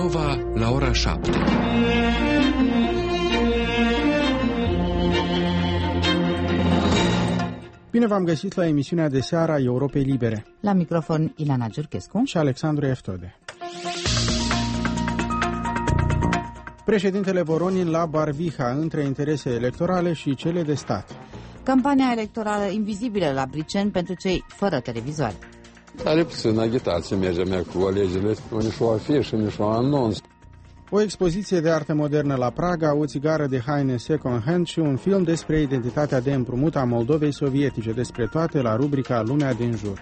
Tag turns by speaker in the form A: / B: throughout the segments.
A: Moldova la ora 7.
B: Bine v-am găsit la emisiunea de seară a Europei Libere.
C: La microfon Ilana Giurchescu
B: și Alexandru Eftode. Președintele Voronin la Barviha între interese electorale și cele de stat.
C: Campania electorală invizibilă la Briceni pentru cei fără televizoare.
D: În agitație mergem cu alegerile, nici o afișă, nici o anunț.
B: O expoziție de artă modernă la Praga, o țigară de haine second-hand și un film despre identitatea de împrumut a Moldovei sovietice. Despre toate la rubrica Lumea din jur.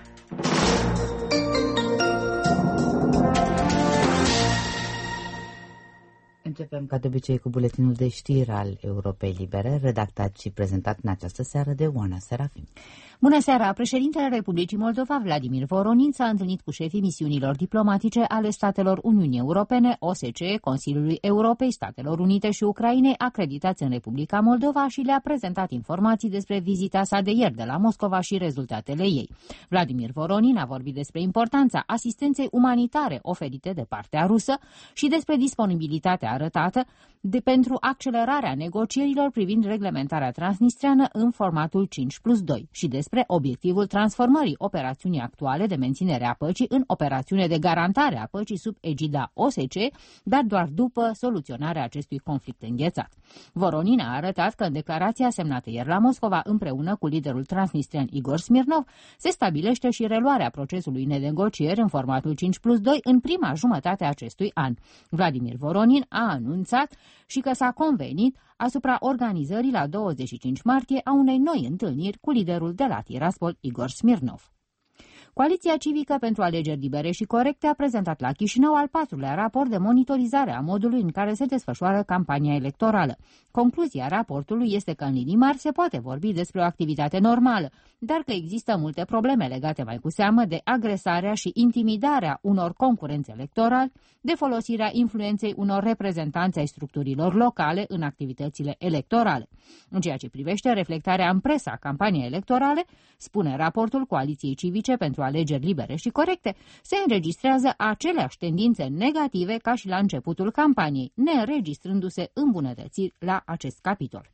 C: Începem ca de obicei cu buletinul de știri al Europei Libere, redactat și prezentat în această seară de Oana Serafim.
E: Bună seara! Președintele Republicii Moldova, Vladimir Voronin, s-a întâlnit cu șefii misiunilor diplomatice ale statelor Uniunii Europene, OSCE, Consiliului Europei, Statelor Unite și Ucrainei, acreditați în Republica Moldova și le-a prezentat informații despre vizita sa de ieri de la Moscova și rezultatele ei. Vladimir Voronin a vorbit despre importanța asistenței umanitare oferite de partea rusă și despre disponibilitatea arătată pentru accelerarea negocierilor privind reglementarea transnistreană în formatul 5+2 și despre obiectivul transformării operațiunii actuale de menținere a păcii în operațiune de garantare a păcii sub egida OSCE, dar doar după soluționarea acestui conflict înghețat. Voronin a arătat că în declarația semnată ieri la Moscova împreună cu liderul transnistrian Igor Smirnov se stabilește și reluarea procesului de negocieri în formatul 5+2 în prima jumătate a acestui an. Vladimir Voronin a anunțat și că s-a convenit asupra organizării la 25 martie a unei noi întâlniri cu liderul de la Tiraspol, Igor Smirnov. Coaliția Civică pentru Alegeri Libere și Corecte a prezentat la Chișinău al 4-lea raport de monitorizare a modului în care se desfășoară campania electorală. Concluzia raportului este că în linii mari se poate vorbi despre o activitate normală, dar că există multe probleme legate mai cu seamă de agresarea și intimidarea unor concurenți electorali, de folosirea influenței unor reprezentanți ai structurilor locale în activitățile electorale. În ceea ce privește reflectarea în presă a campaniei electorale, spune raportul Coaliției Civice pentru Alegeri Libere și Corecte, se înregistrează aceleași tendințe negative ca și la începutul campaniei, neînregistrându-se îmbunătățiri la acest capitol.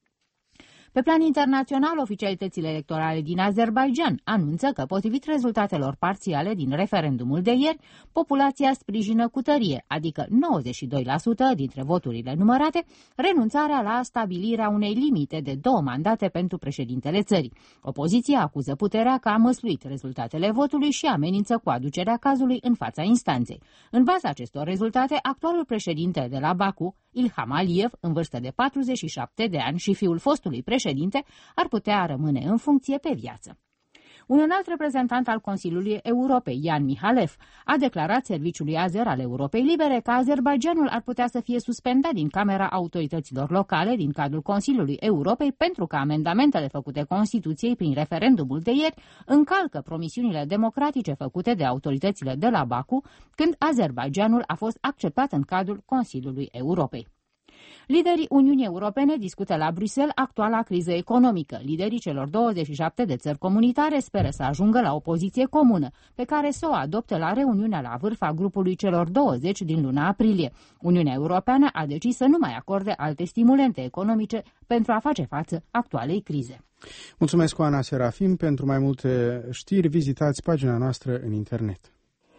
E: Pe plan internațional, oficialitățile electorale din Azerbaidjan anunță că, potrivit rezultatelor parțiale din referendumul de ieri, populația sprijină cu tărie, adică 92% dintre voturile numărate, renunțarea la stabilirea unei limite de 2 mandate pentru președintele țării. Opoziția acuză puterea că a măsluit rezultatele votului și amenință cu aducerea cazului în fața instanței. În baza acestor rezultate, actualul președinte de la Baku, Ilham Aliyev, în vârstă de 47 de ani și fiul fostului președinte, ar putea rămâne în funcție pe viață. Un înalt reprezentant al Consiliului Europei, Jan Mihalev, a declarat serviciului Azer al Europei Libere că Azerbaidjanul ar putea să fie suspendat din Camera Autorităților Locale din cadrul Consiliului Europei pentru că amendamentele făcute Constituției prin referendumul de ieri încalcă promisiunile democratice făcute de autoritățile de la Baku când Azerbaidjanul a fost acceptat în cadrul Consiliului Europei. Liderii Uniunii Europene discută la Bruxelles actuala criză economică. Liderii celor 27 de țări comunitare speră să ajungă la o poziție comună, pe care să o adopte la reuniunea la vârf a grupului celor 20 din luna aprilie. Uniunea Europeană a decis să nu mai acorde alte stimulente economice pentru a face față actualei crize.
B: Mulțumesc, Oana Serafim. Pentru mai multe știri, vizitați pagina noastră în internet.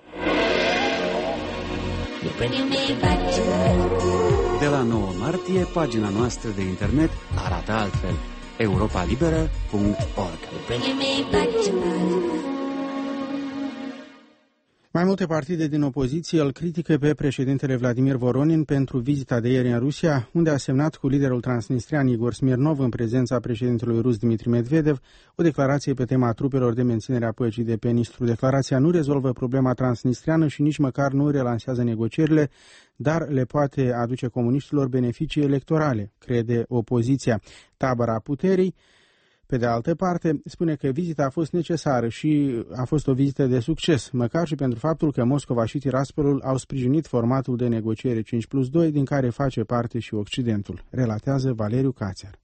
F: De la 9 martie, pagina noastră de internet arată altfel: europalibera.org.
B: Mai multe partide din opoziție îl critică pe președintele Vladimir Voronin pentru vizita de ieri în Rusia, unde a semnat cu liderul transnistrian Igor Smirnov, în prezența președintelui rus Dmitri Medvedev, o declarație pe tema trupelor de menținere a păcii de pe Nistru. Declarația nu rezolvă problema transnistriană și nici măcar nu relansează negocierile, dar le poate aduce comuniștilor beneficii electorale, crede opoziția. Tabăra puterii, pe de altă parte, spune că vizita a fost necesară și a fost o vizită de succes, măcar și pentru faptul că Moscova și Tiraspolul au sprijinit formatul de negociere 5+2, din care face parte și Occidentul, relatează Valeriu Cațar.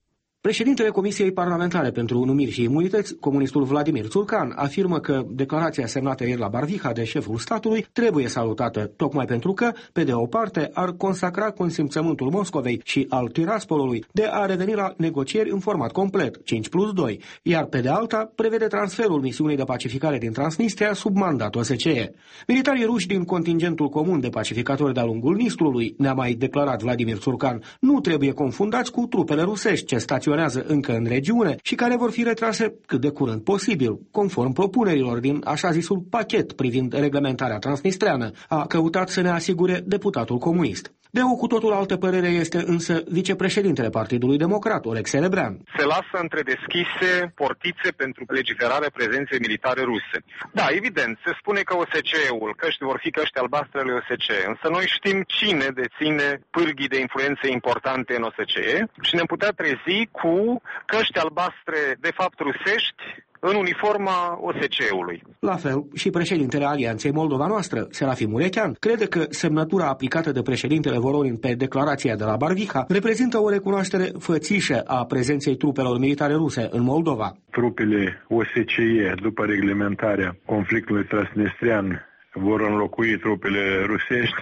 A: Președintele Comisiei Parlamentare pentru Numiri și Imunități, comunistul Vladimir Țurcan, afirmă că declarația semnată ieri la Barviha de șeful statului trebuie salutată, tocmai pentru că, pe de o parte, ar consacra consimțământul Moscovei și al Tiraspolului de a reveni la negocieri în format complet, 5+2, iar pe de alta prevede transferul misiunii de pacificare din Transnistria sub mandat OSCE. Militarii ruși din contingentul comun de pacificatori de-a lungul Nistrului, ne-a mai declarat Vladimir Țurcan, nu trebuie confundați cu trupele rusești ce staționează încă în regiune și care vor fi retrase cât de curând posibil, conform propunerilor din așa zisul pachet privind reglementarea transnistreană, a căutat să ne asigure deputatul comunist. De o cu totul altă părere este însă vicepreședintele Partidului Democrat, Oleg Serebrean.
G: Se lasă întredeschise portițe pentru legiferarea prezenței militare ruse. Da, evident, se spune că OSCE-ul, căști vor fi căști albastre ale OSCE, însă noi știm cine deține pârghii de influențe importante în OSCE și ne-am putea trezi cu căști albastre de fapt rusești în uniforma OSCE-ului.
A: La fel, și președintele Alianței Moldova Noastră, Serafim Murechean, crede că semnătura aplicată de președintele Voronin pe declarația de la Barviha reprezintă o recunoaștere fățișă a prezenței trupelor militare ruse în Moldova.
H: Trupele OSCE, după reglementarea conflictului transnistrian, vor înlocui trupele rusești.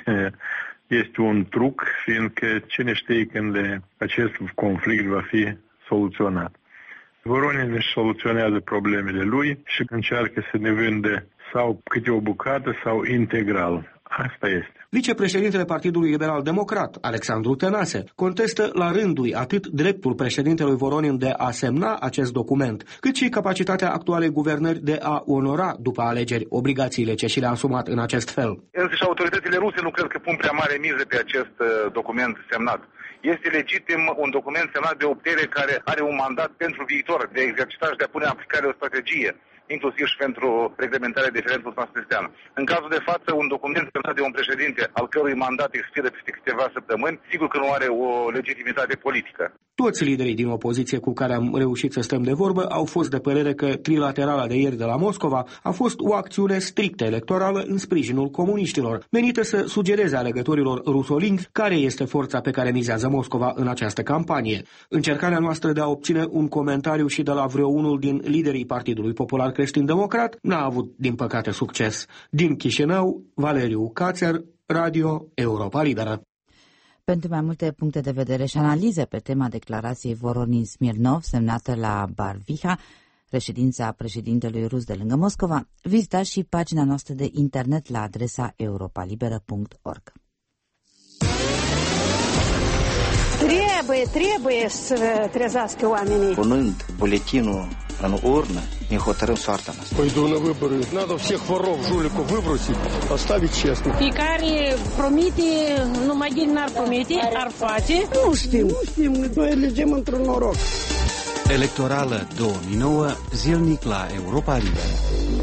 H: Este un truc, fiindcă cine știe când acest conflict va fi soluționat. Voronin își soluționează problemele lui și încearcă să ne vândă sau câte o bucată sau integral. Asta este.
A: Vicepreședintele Partidului Liberal Democrat, Alexandru Tănase, contestă la rândul atât dreptul președintelui Voronin de a semna acest document, cât și capacitatea actualei guvernări de a onora după alegeri obligațiile ce și le-a asumat în acest fel.
G: Însă și autoritățile ruse nu cred că pun prea mare miză pe acest document semnat. Este legitim un document semnat de o putere care are un mandat pentru viitor, de a exercita și de a pune în aplicare o strategie, inclusiv și pentru reglementarea diferențelor transnistriană. În cazul de față, un document semnat de un președinte al cărui mandat expiră peste câteva săptămâni, sigur că nu are o legitimitate politică.
A: Toți liderii din opoziție cu care am reușit să stăm de vorbă au fost de părere că trilaterala de ieri de la Moscova a fost o acțiune strictă electorală în sprijinul comuniștilor, menită să sugereze alegătorilor rusolingvi care este forța pe care mizează Moscova în această campanie. Încercarea noastră de a obține un comentariu și de la vreo unul din liderii Partidului Popular Creștin-Democrat n-a avut, din păcate, succes. Din Chișinău, Valeriu Cațer, Radio Europa Liberă.
C: Pentru mai multe puncte de vedere și analize pe tema declarației Voronin-Smirnov semnată la Barviha, reședința președintelui rus de lângă Moscova, vizitați și pagina noastră de internet la adresa europalibera.org.
I: Trebuie să trezească oamenii.
J: Punând buletinul în urnă, ne hotărâm soarta noastră.
K: Pойду на выборы. Надо всех воров, жуликов выбросить, оставить честных.
I: Fiecare promite, numai din n-ar promite, ar face.
L: Nu știm, noi elegem într-un noroc.
F: Electorală 2009, zilnic la Europa Liberă.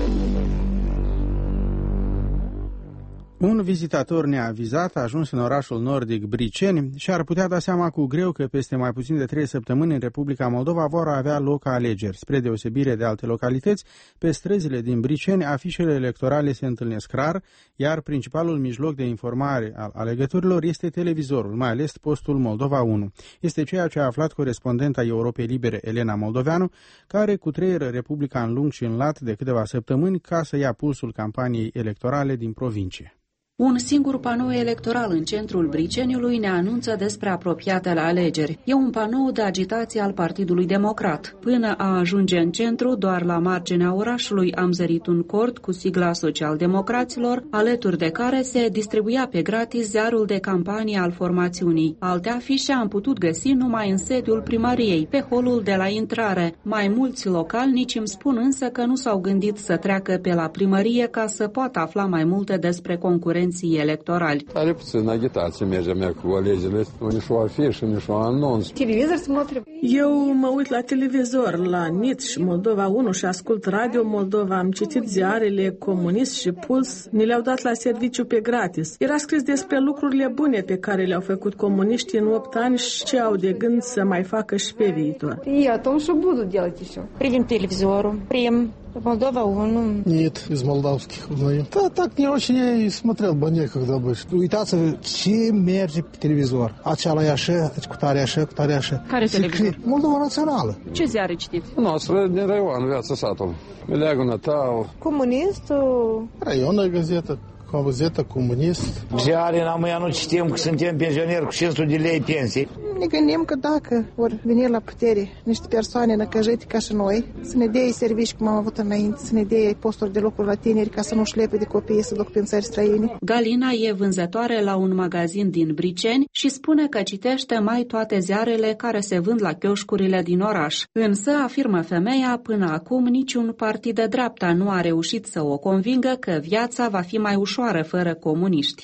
B: Un vizitator neavizat a ajuns în orașul nordic Briceni și ar putea da seama cu greu că peste mai puțin de 3 săptămâni în Republica Moldova vor avea loc alegeri. Spre deosebire de alte localități, pe străzile din Briceni afișele electorale se întâlnesc rar, iar principalul mijloc de informare al alegătorilor este televizorul, mai ales postul Moldova 1. Este ceea ce a aflat corespondenta Europei Libere Elena Moldoveanu, care cutreieră Republica în lung și în lat de câteva săptămâni ca să ia pulsul campaniei electorale din provincie.
M: Un singur panou electoral în centrul Briceniului ne anunță despre apropiatele alegeri. E un panou de agitație al Partidului Democrat. Până a ajunge în centru, doar la marginea orașului, am zărit un cort cu sigla Social-Democraților, alături de care se distribuia pe gratis ziarul de campanie al formațiunii. Alte afișe am putut găsi numai în sediul primăriei, pe holul de la intrare. Mai mulți localnici îmi spun însă că nu s-au gândit să treacă pe la primărie ca să poată afla mai multe despre concurenții electorali.
D: În agitație mergem cu alegerile, nici o afișă, nici o anunț.
L: Eu mă uit la televizor, la NIT și Moldova 1 și ascult Radio Moldova. Am citit ziarele Comunist și Puls, ni le-au dat la serviciu pe gratis. Era scris despre lucrurile bune pe care le-au făcut comuniștii în 8 ani și ce au de gând să mai facă și pe viitor.
N: Privim televizorul,
I: Молдова, он...
K: Нет, из молдавских узнаем. Да, так не очень я и смотрел бы некогда больше. Uitați-vă ce merge pe televizor. Aceala e așa, cu tare așa, cu tare așa.
I: Care televizor?
K: Moldova Națională.
I: Ce ziare citiți?
D: Noastră din Raion, Viața Satului. Leagul Natal.
I: Comunistul?
K: Raionă gazetă. Gazetă, comunist.
N: Ziare noi nu citim că suntem pensioneri cu 500 de lei pensii.
O: Ne gândim că dacă vor veni la putere niște persoane năcăjite ca și noi, să ne dea servicii cum am avut înainte, să ne dea posturi de lucru la tineri ca să nu șlepe de copii să duc prin țări străine.
M: Galina e vânzătoare la un magazin din Briceni și spune că citește mai toate ziarele care se vând la chioșcurile din oraș. Însă, afirmă femeia, până acum niciun partid de dreapta nu a reușit să o convingă că viața va fi mai ușoară fără comuniști.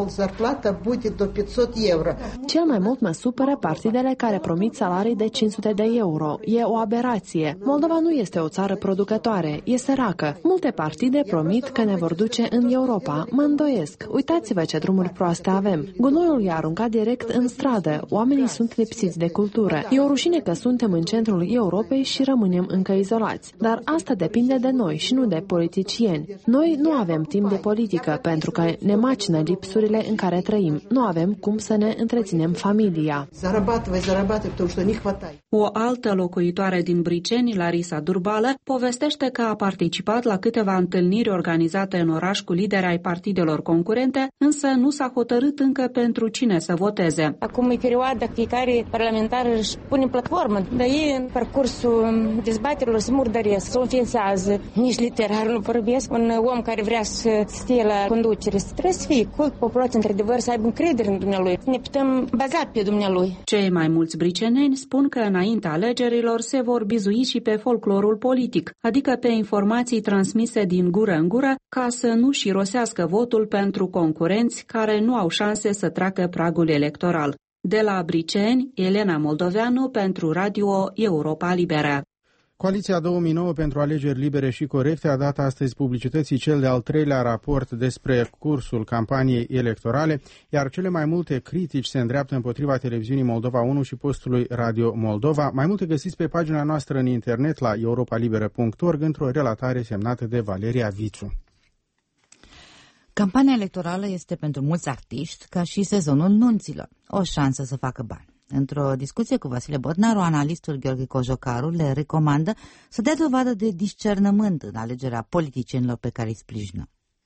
P: Cel mai mult mă supără partidele care promit salarii de 500 de euro. E o aberație. Moldova nu este o țară producătoare, e săracă. Multe partide promit că ne vor duce în Europa. Mă îndoiesc. Uitați-vă ce drumuri proaste avem. Gunoiul e aruncat direct în stradă. Oamenii sunt lipsiți de cultură. E o rușine că suntem în centrul Europei și rămânem încă izolați. Dar asta depinde de noi și nu de politicieni. Noi nu avem timp de politică pentru că ne macină lipsurile în care trăim. Nu avem cum să ne întreținem familia.
M: O altă locuitoare din Briceni, Larisa Durbală, povestește că a participat la câteva întâlniri organizate în oraș cu lideri ai partidelor concurente, însă nu s-a hotărât încă pentru cine să voteze.
I: Acum e perioada fiecare parlamentar își pune platformă, dar ei în parcursul dezbaterilor se murdăresc, se ofensează, nici literar nu vorbesc. Un om care vrea să stie la conducere trebuie să fie cult, populația într-adevăr să aibă încredere în dumnealui. Ne putem baza pe dumnealui.
M: Cei mai mulți briceneni spun că înaintea alegerilor se vor bizui și pe folclorul politic, adică pe informații transmise din gură în gură, ca să nu șirosească votul pentru concurenți care nu au șanse să treacă pragul electoral. De la Briceni, Elena Moldoveanu pentru Radio Europa Liberă.
B: Coaliția 2009 pentru alegeri libere și corecte a dat astăzi publicității cel de-al treilea raport despre cursul campaniei electorale, iar cele mai multe critici se îndreaptă împotriva televiziunii Moldova 1 și postului Radio Moldova. Mai multe găsiți pe pagina noastră în internet la europalibera.org într-o relatare semnată de Valeria Vițu.
C: Campania electorală este pentru mulți artiști ca și sezonul nunților, o șansă să facă bani. Într-o discuție cu Vasile Botnaru, analistul Gheorghe Cojocaru le recomandă să dea dovadă de discernământ în alegerea politicienilor pe care îi sprijină.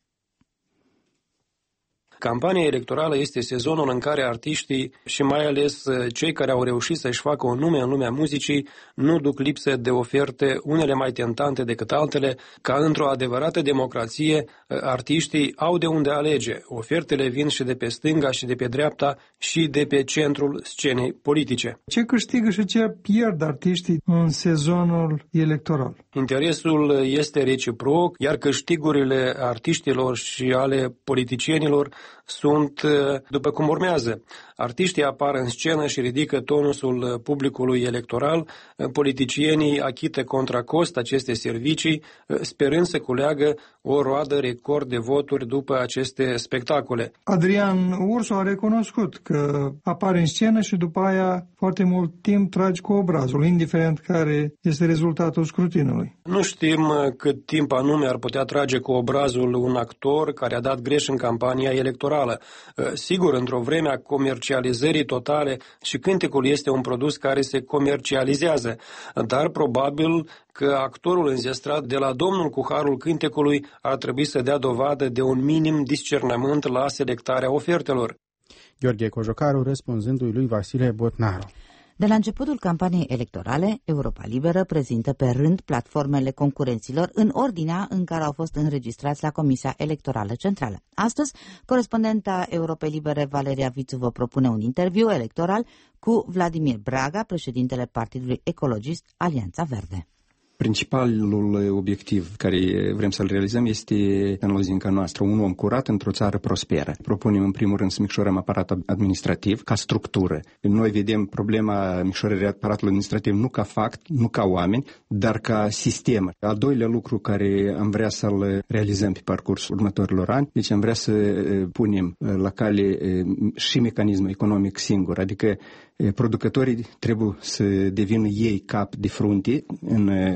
Q: Campania electorală este sezonul în care artiștii și mai ales cei care au reușit să-și facă un nume în lumea muzicii nu duc lipsă de oferte, unele mai tentante decât altele, ca într-o adevărată democrație, artiștii au de unde alege. Ofertele vin și de pe stânga și de pe dreapta și de pe centrul scenei politice.
R: Ce câștigă și ce pierd artiștii în sezonul electoral?
Q: Interesul este reciproc, iar câștigurile artiștilor și ale politicienilor sunt după cum urmează. Artiștii apar în scenă și ridică tonusul publicului electoral, politicienii achită contra cost aceste servicii, sperând să culeagă o roadă record de voturi după aceste spectacole.
R: Adrian Ursu a recunoscut că apare în scenă și după aia foarte mult timp tragi cu obrazul, indiferent care este rezultatul scrutinului.
Q: Nu știm cât timp anume ar putea trage cu obrazul un actor care a dat greș în campania electorală. Sigur, într-o vreme a comercializării totale și cântecul este un produs care se comercializează, dar probabil că actorul înzestrat de la domnul cu harul cântecului ar trebui să dea dovadă de un minim discernământ la selectarea ofertelor.
B: Gheorghe Cojocaru răspunzându-i lui Vasile Botnaru.
C: De la începutul campaniei electorale, Europa Liberă prezintă pe rând platformele concurenților în ordinea în care au fost înregistrați la Comisia Electorală Centrală. Astăzi, corespondenta Europei Libere Valeria Vițu vă propune un interviu electoral cu Vladimir Braga, președintele Partidului Ecologist Alianța Verde.
S: Principalul obiectiv care vrem să-l realizăm este, în lozinca noastră, un om curat într-o țară prosperă. Propunem, în primul rând, să micșorăm aparatul administrativ ca structură. Noi vedem problema micșorării aparatului administrativ nu ca fapt, nu ca oameni, dar ca sistem. Al doilea lucru care am vrea să-l realizăm pe parcursul următorilor ani, deci am vrea să punem la cale și mecanismul economic singur, adică producătorii trebuie să devină ei cap de frunte în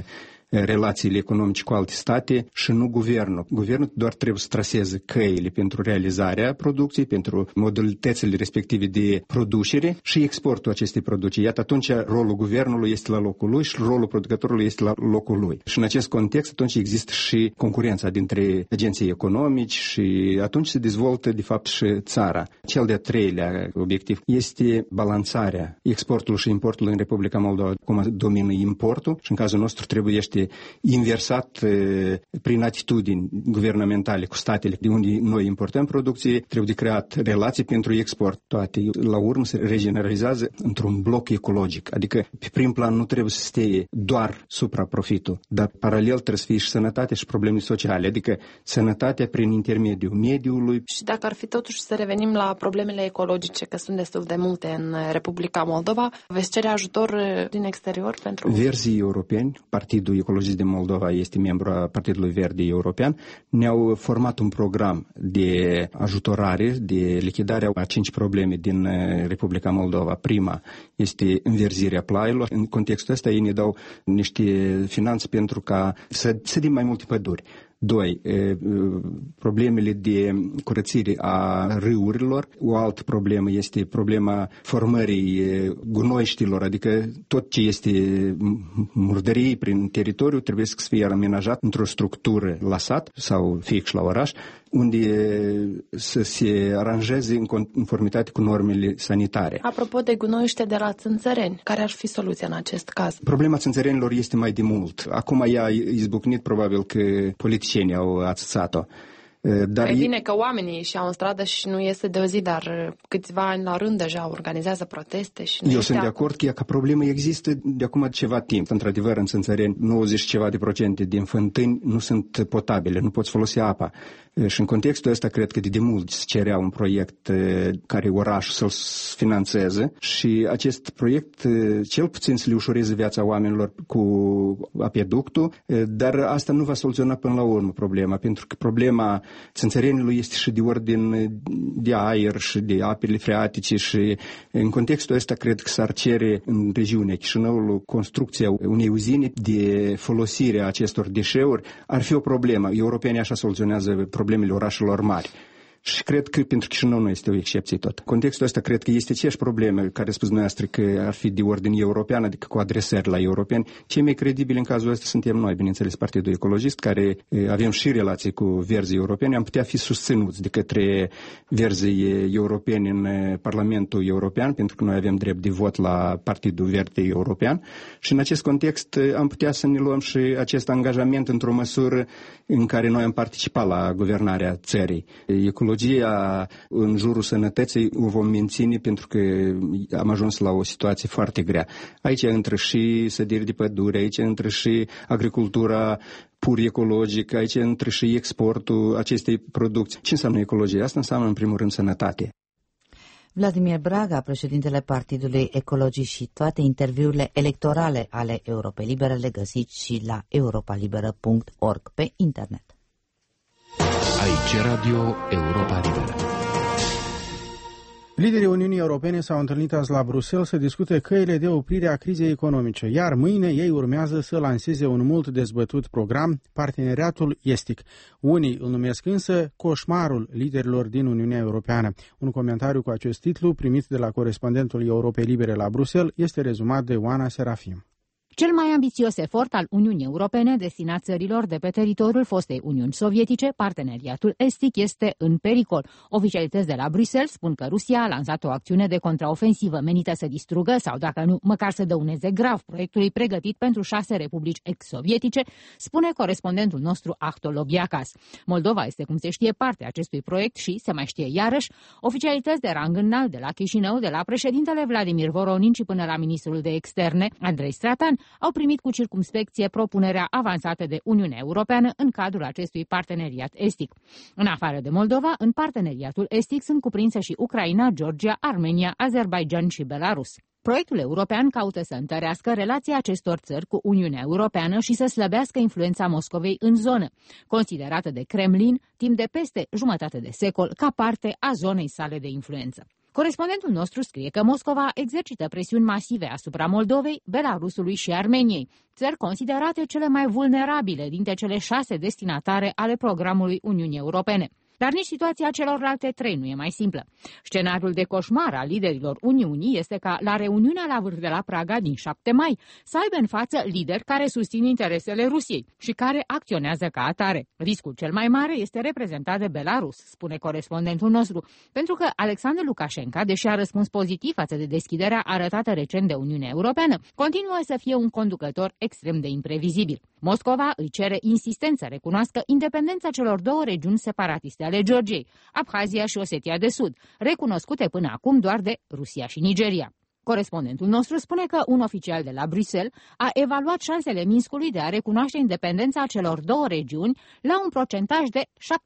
S: relațiile economice cu alte state și nu guvernul. Guvernul doar trebuie să traseze căile pentru realizarea producției, pentru modalitățile respective de producere și exportul acestei producții. Iată, atunci rolul guvernului este la locul lui și rolul producătorului este la locul lui. Și în acest context atunci există și concurența dintre agenții economici și atunci se dezvoltă de fapt și țara. Cel de-a treilea obiectiv este balanțarea exportului și importului în Republica Moldova. Cum domină importul și în cazul nostru trebuie inversat prin atitudini guvernamentale cu statele de unde noi importăm producție, trebuie de creat relații pentru export. Toate la urmă se regeneralizează într-un bloc ecologic. Adică pe prim plan nu trebuie să stea doar supraprofitul, dar paralel trebuie să fie și sănătate și probleme sociale, adică sănătatea prin intermediul mediului.
P: Și dacă ar fi totuși să revenim la problemele ecologice, că sunt destul de multe în Republica Moldova, veți cere ajutor din exterior pentru...
S: Verzii europeni, Partidul Ecologist de Moldova este membru a Partidului Verde European, ne-au format un program de ajutorare, de lichidare a 5 probleme din Republica Moldova. Prima este înverzirea plaielor. În contextul ăsta ei ne dau niște finanțe pentru ca să sădim mai multe păduri. 2. Problemele de curățire a râurilor. O altă problemă este problema formării gunoiștilor, adică tot ce este murdărie prin teritoriu trebuie să fie amenajat într-o structură la sat sau fie și la oraș, unde să se aranjeze în conformitate cu normele sanitare.
P: Apropo de gunoiște de la țânțăreni, care ar fi soluția în acest caz?
S: Problema țânțărenilor este mai de mult. Acum ea a izbucnit, probabil că politicienii au ațățat-o.
P: Dar e bine că oamenii și-au în stradă și nu iese de o zi, dar câțiva ani la rând deja organizează proteste. Și
S: eu sunt de acord că problemă există de acum ceva timp. Într-adevăr, în Țânțăreni, 90% din fântâni nu sunt potabile, nu poți folosi apa. Și în contextul ăsta, cred că de mult se cerea un proiect care orașul să-l finanțeze și acest proiect cel puțin să le ușureze viața oamenilor cu apeductul, dar asta nu va soluționa până la urmă problema, pentru că problema țânțărenilor este și de ordin de aer și de apele freatice și în contextul ăsta cred că s-ar cere în regiunea Chișinăului construcția unei uzine de folosire a acestor deșeuri. Ar fi o problemă. Europenii așa soluționează problemele orașelor mari. Și cred că pentru Chișinău nu este o excepție tot. Contextul ăsta cred că este aceeași probleme care spus noastră că ar fi de ordine european, adică cu adresări la europeni. Cei mai credibili în cazul ăsta suntem noi, bineînțeles, Partidul Ecologist, care avem și relații cu verzii europeni, am putea fi susținuți de către verzii europeni în Parlamentul European, pentru că noi avem drept de vot la Partidul Verde European și în acest context am putea să ne luăm și acest angajament într-o măsură în care noi am participat la guvernarea țării. Ecologia în jurul sănătății o vom menține pentru că am ajuns la o situație foarte grea. Aici intră și sădiri de pădure, aici intră și agricultura pur ecologică, aici intră și exportul acestei producții. Ce înseamnă ecologie? Asta înseamnă în primul rând sănătate.
C: Vladimir Braga, președintele Partidului Ecologist, și toate interviurile electorale ale Europei Libere le găsiți și la europalibera.org pe internet.
T: Aici Radio Europa Liberă.
B: Liderii Uniunii Europene s-au întâlnit azi la Bruxelles să discute căile de oprire a crizei economice, iar mâine ei urmează să lanseze un mult dezbătut program, Parteneriatul Estic. Unii îl numesc însă coșmarul liderilor din Uniunea Europeană. Un comentariu cu acest titlu, primit de la corespondentul Europei Libere la Bruxelles, este rezumat de Oana Serafim.
E: Cel mai ambițios efort al Uniunii Europene destinat țărilor de pe teritoriul fostei Uniuni Sovietice, Parteneriatul Estic, este în pericol. Oficialități de la Bruxelles spun că Rusia a lansat o acțiune de contraofensivă menită să distrugă sau, dacă nu, măcar să dăuneze grav proiectului pregătit pentru 6 republici ex-sovietice, spune corespondentul nostru Ahtol Obiacas. Moldova este, cum se știe, parte a acestui proiect și, se mai știe iarăși, oficialități de rang înalt de la Chișinău, de la președintele Vladimir Voronin și până la ministrul de externe, Andrei Stratan, au primit cu circumspecție propunerea avansată de Uniunea Europeană în cadrul acestui parteneriat estic. În afară de Moldova, în parteneriatul estic sunt cuprinse și Ucraina, Georgia, Armenia, Azerbaidjan și Belarus. Proiectul european caută să întărească relația acestor țări cu Uniunea Europeană și să slăbească influența Moscovei în zonă, considerată de Kremlin timp de peste jumătate de secol ca parte a zonei sale de influență. Corespondentul nostru scrie că Moscova exercită presiuni masive asupra Moldovei, Belarusului și Armeniei, țări considerate cele mai vulnerabile dintre cele 6 destinatare ale programului Uniunii Europene. Dar nici situația celorlalte 3 nu e mai simplă. Scenariul de coșmar al liderilor Uniunii este ca la reuniunea la vârf de la Praga din 7 mai să aibă în față lideri care susțin interesele Rusiei și care acționează ca atare. Riscul cel mai mare este reprezentat de Belarus, spune corespondentul nostru, pentru că Alexandru Lukashenko, deși a răspuns pozitiv față de deschiderea arătată recent de Uniunea Europeană, continuă să fie un conducător extrem de imprevizibil. Moscova îi cere insistent să recunoască independența celor 2 regiuni separatiste ale Georgiei, Abhazia și Osetia de Sud, recunoscute până acum doar de Rusia și Nigeria. Corespondentul nostru spune că un oficial de la Bruxelles a evaluat șansele Minskului de a recunoaște independența celor 2 regiuni la un procentaj de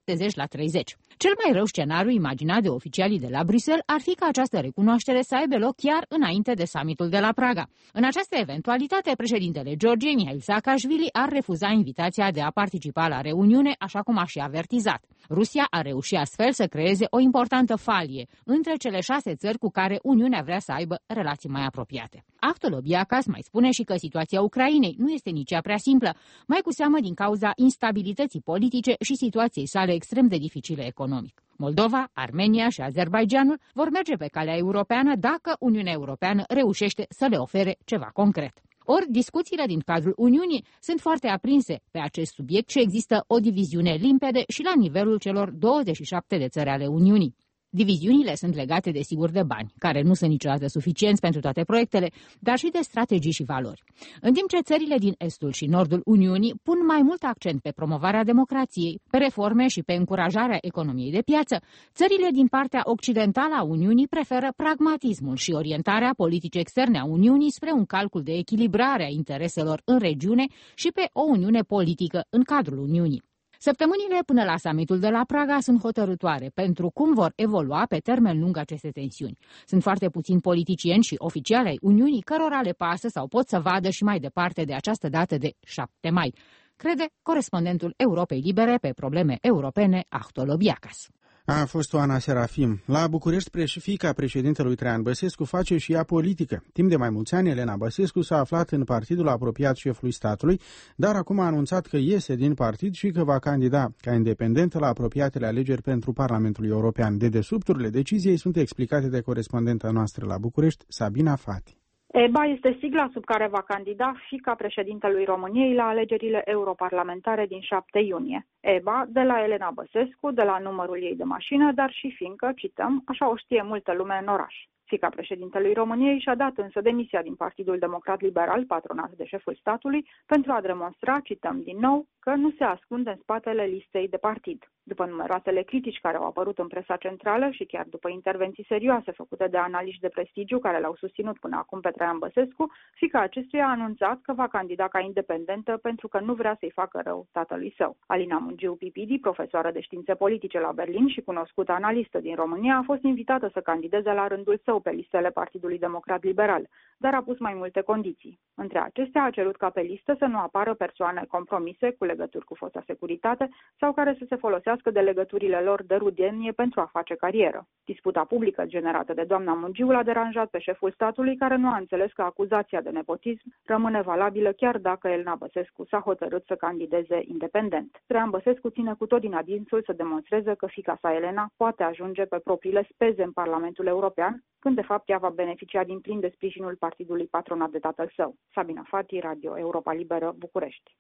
E: 70-30. Cel mai rău scenariu imaginat de oficialii de la Bruxelles ar fi ca această recunoaștere să aibă loc chiar înainte de summitul de la Praga. În această eventualitate, președintele Georgiei, Mihail Saakashvili, ar refuza invitația de a participa la reuniune, așa cum a și avertizat. Rusia a reușit astfel să creeze o importantă falie între cele 6 țări cu care Uniunea vrea să aibă relații mai apropiate. Aftolobiacas mai spune și că situația Ucrainei nu este nici ea prea simplă, mai cu seamă din cauza instabilității politice și situației sale extrem de dificile economic. Moldova, Armenia și Azerbaidjanul vor merge pe calea europeană dacă Uniunea Europeană reușește să le ofere ceva concret. Ori discuțiile din cadrul Uniunii sunt foarte aprinse pe acest subiect și există o diviziune limpede și la nivelul celor 27 de țări ale Uniunii. Diviziunile sunt legate, desigur, de bani, care nu sunt niciodată suficienți pentru toate proiectele, dar și de strategii și valori. În timp ce țările din estul și nordul Uniunii pun mai mult accent pe promovarea democrației, pe reforme și pe încurajarea economiei de piață, țările din partea occidentală a Uniunii preferă pragmatismul și orientarea politicii externe a Uniunii spre un calcul de echilibrare a intereselor în regiune și pe o uniune politică în cadrul Uniunii. Săptămânile până la summitul de la Praga sunt hotărâtoare pentru cum vor evolua pe termen lung aceste tensiuni. Sunt foarte puțini politicieni și oficiali ai Uniunii cărora le pasă sau pot să vadă și mai departe de această dată de 7 mai, crede corespondentul Europei Libere pe probleme europene Aftolobiacas.
B: A fost Oana Serafim. La București, fiica președintelui Traian Băsescu face și ea politică. Timp de mai mulți ani, Elena Băsescu s-a aflat în partidul apropiat șefului statului, dar acum a anunțat că iese din partid și că va candida ca independentă la apropiatele alegeri pentru Parlamentul European. Dedesubturile deciziei sunt explicate de corespondenta noastră la București, Sabina Fati.
U: EBA este sigla sub care va candida fiica președintelui României la alegerile europarlamentare din 7 iunie. EBA, de la Elena Băsescu, de la numărul ei de mașină, dar și fiindcă, cităm, așa o știe multă lume în oraș. Fiica președintelui României și-a dat însă demisia din Partidul Democrat Liberal, patronat de șeful statului, pentru a demonstra, cităm din nou, că nu se ascunde în spatele listei de partid. După numeroasele critici care au apărut în presa centrală și chiar după intervenții serioase făcute de analiști de prestigiu care l-au susținut până acum pe Traian Băsescu, fiica acestuia a anunțat că va candida ca independentă pentru că nu vrea să-i facă rău tatălui său. Alina Mungiu Pipidi, profesoară de științe politice la Berlin și cunoscută analistă din România, a fost invitată să candideze la rândul său pe listele Partidului Democrat Liberal, dar a pus mai multe condiții. Între acestea a cerut ca pe listă să nu apară persoane compromise cu legături cu fosta securitate sau care să se folosească de legăturile lor de rudenie pentru a face carieră. Disputa publică generată de doamna Mungiu l-a deranjat pe șeful statului, care nu a înțeles că acuzația de nepotism rămâne valabilă chiar dacă Elena Băsescu s-a hotărât să candideze independent. Traian Băsescu ține cu tot din adinsul să demonstreze că fiica sa Elena poate ajunge pe propriile speze în Parlamentul European, când de fapt ea va beneficia din plin de sprijinul partidului patronat de tatăl său. Sabina Fati, Radio Europa Liberă, București.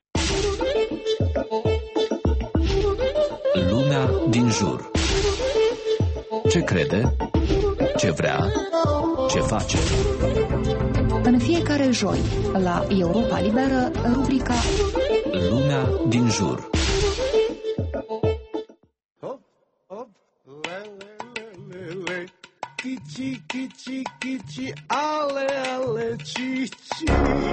T: Lumea din jur. Ce crede? Ce vrea? Ce face?
M: În fiecare joi, la Europa Liberă, rubrica
T: Lumea din jur.
V: Kici, kici, kici, ale, ale, cici,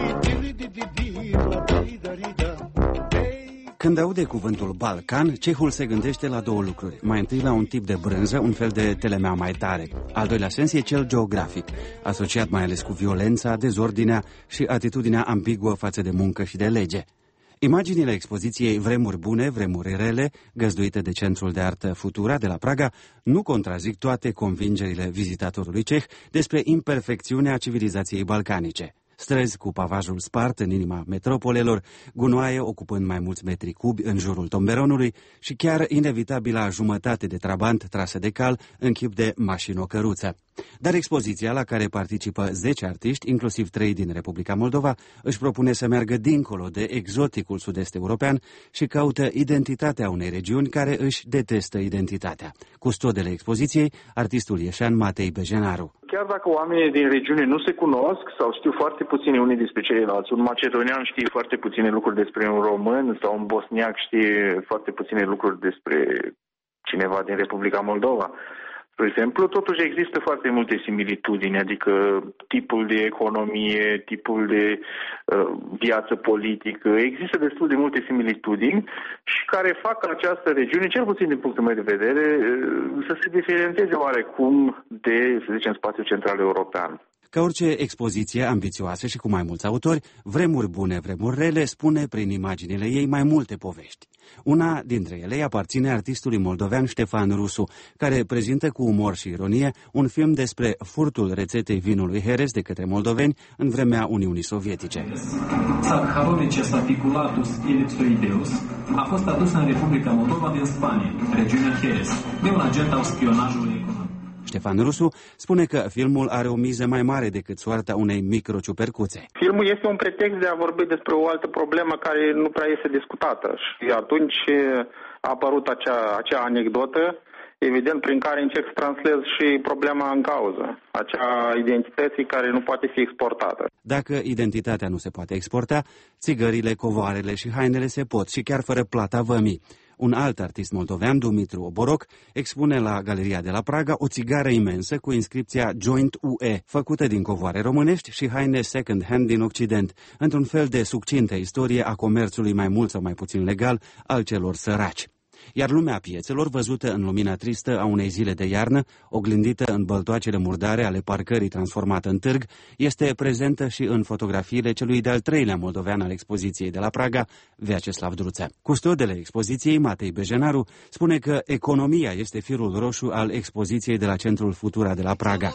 F: Când aude cuvântul Balcan, cehul se gândește la două lucruri. Mai întâi la un tip de brânză, un fel de telemea mai tare. Al doilea sens e cel geografic, asociat mai ales cu violența, dezordinea și atitudinea ambiguă față de muncă și de lege. Imaginile expoziției Vremuri bune, vremuri rele, găzduite de Centrul de Artă Futura de la Praga, nu contrazic toate convingerile vizitatorului ceh despre imperfecțiunea civilizației balcanice. Străzi cu pavajul spart în inima metropolelor, gunoaie ocupând mai mulți metri cubi în jurul tomberonului și chiar inevitabila jumătate de trabant trasă de cal în chip de mașinocăruță. Dar expoziția, la care participă 10 artiști, inclusiv 3 din Republica Moldova, își propune să meargă dincolo de exoticul sud-est european și caută identitatea unei regiuni care își detestă identitatea. Custodele expoziției, artistul ieșean Matei Bejenaru.
G: Chiar dacă oamenii din regiune nu se cunosc sau știu foarte puține unii despre ceilalți, un macedonian știe foarte puține lucruri despre un român sau un bosniac știe foarte puține lucruri despre cineva din Republica Moldova, spre exemplu, totuși există foarte multe similitudini, adică tipul de economie, tipul de viață politică, există destul de multe similitudini și care fac această regiune, cel puțin din punctul meu de vedere, să se diferențieze oarecum de, să zicem, spațiul central european.
F: Ca orice expoziție ambițioasă și cu mai mulți autori, Vremuri bune, vremuri rele spune prin imaginile ei mai multe povești. Una dintre ele aparține artistului moldovean Ștefan Rusu, care prezintă cu umor și ironie un film despre furtul rețetei vinului Jerez de către moldoveni în vremea Uniunii Sovietice.
H: Saccharomyces apiculatus ellipsoideus a fost adus în Republica Moldova din Spania, regiunea Jerez, de un agent al spionajului economic.
F: Ștefan Rusu spune că filmul are o miză mai mare decât soarta unei microciupercuțe.
G: Filmul este un pretext de a vorbi despre o altă problemă care nu prea este discutată și atunci a apărut acea anecdotă, evident, prin care încerc să translez și problema în cauză, acea identității care nu poate fi exportată.
F: Dacă identitatea nu se poate exporta, țigările, covoarele și hainele se pot și chiar fără plata vămii. Un alt artist moldovean, Dumitru Oboroc, expune la Galeria de la Praga o țigară imensă cu inscripția Joint UE, făcută din covoare românești și haine second-hand din Occident, într-un fel de succintă istorie a comerțului mai mult sau mai puțin legal al celor săraci. Iar lumea piețelor, văzută în lumina tristă a unei zile de iarnă, oglindită în băltoacele murdare ale parcării transformată în târg, este prezentă și în fotografiile celui de-al treilea moldovean al expoziției de la Praga, Vyacheslav Druță. Custodele expoziției, Matei Bejenaru, spune că economia este firul roșu al expoziției de la Centrul Futura de la Praga.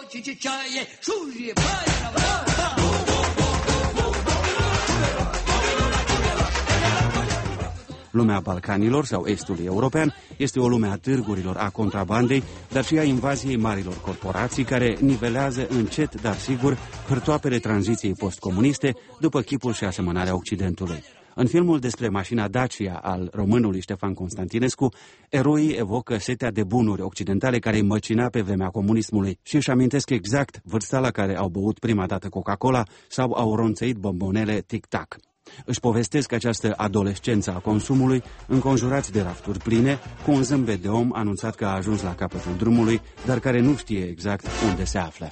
F: Lumea Balcanilor sau Estul european este o lume a târgurilor, a contrabandei, dar și a invaziei marilor corporații care nivelează încet, dar sigur, hârtoapele tranziției postcomuniste după chipul și asemănarea Occidentului. În filmul despre mașina Dacia al românului Ștefan Constantinescu, eroii evocă setea de bunuri occidentale care îi măcina pe vremea comunismului și își amintesc exact vârsta la care au băut prima dată Coca-Cola sau au ronțăit bombonele Tic-Tac. Își povestesc această adolescență a consumului, înconjurați de rafturi pline, cu un zâmbet de om anunțat că a ajuns la capătul drumului, dar care nu știe exact unde se află.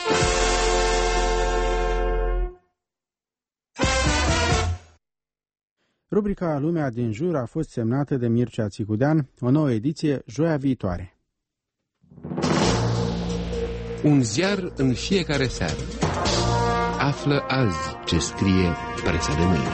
B: Rubrica Lumea din jur a fost semnată de Mircea Țicudean, o nouă ediție joia viitoare.
T: Un ziar în fiecare seară. Află azi ce scrie presa de mâine.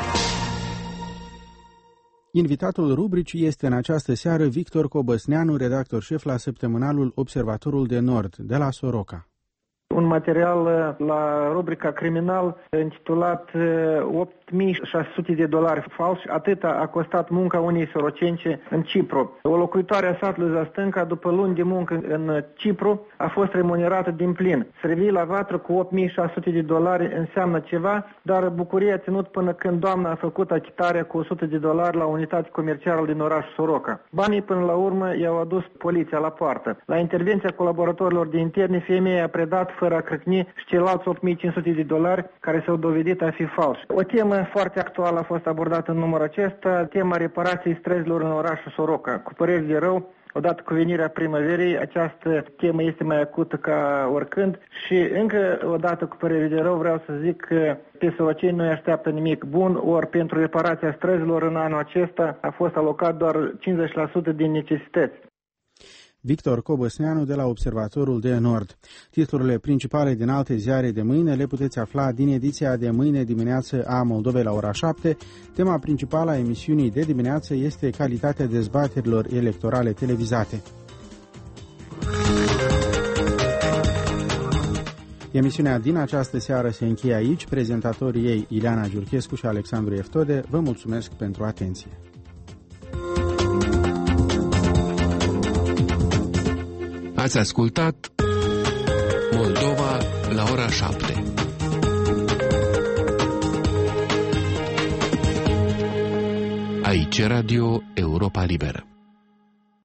B: Invitatul rubricii este în această seară Victor Cobăsneanu, redactor șef la săptămânalul Observatorul de Nord, de la Soroca.
W: Un material la rubrica criminal intitulat 8.600 de dolari falși. Atâta a costat munca unei sorocence în Cipru. O locuitoare a satului Zastânca, după luni de muncă în Cipru, a fost remunerată din plin. Servi la vatră cu 8.600 de dolari înseamnă ceva, dar bucuria a ținut până când doamna a făcut achitarea cu 100 de dolari la unitate comercială din orașul Soroca. Banii până la urmă i-au adus poliția la poartă. La intervenția colaboratorilor de interne, femeia a predat fără a crăcni și ceilalți 8.500 de dolari care s-au dovedit a fi falși. O temă foarte actuală a fost abordată în numărul acesta, tema reparației străzilor în orașul Soroca. Cu păreri de rău, odată cu venirea primăverii, această temă este mai acută ca oricând și încă o dată cu păreri de rău vreau să zic că pe soroceni nu așteaptă nimic bun, ori pentru reparația străzilor în anul acesta a fost alocat doar 50% din necesități.
B: Victor Cobăsneanu de la Observatorul de Nord. Titlurile principale din alte ziare de mâine le puteți afla din ediția de mâine dimineață a Moldovei la ora 7. Tema principală a emisiunii de dimineață este calitatea dezbaterilor electorale televizate. Emisiunea din această seară se încheie aici. Prezentatorii ei, Ileana Giurchescu și Alexandru Eftode, vă mulțumesc pentru atenție.
T: Ați ascultat Moldova la ora 7. Aici Radio Europa Liberă.